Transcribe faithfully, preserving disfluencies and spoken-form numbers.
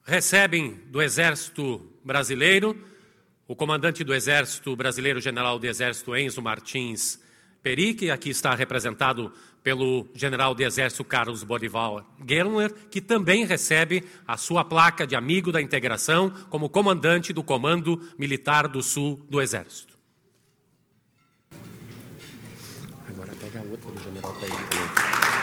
recebem do Exército Brasileiro o comandante do Exército Brasileiro, General de Exército Enzo Martins Peri, que aqui está representado pelo General de Exército Carlos Bodival Gerner, que também recebe a sua placa de amigo da integração como comandante do Comando Militar do Sul do Exército. Agora pega a outra do General Peri.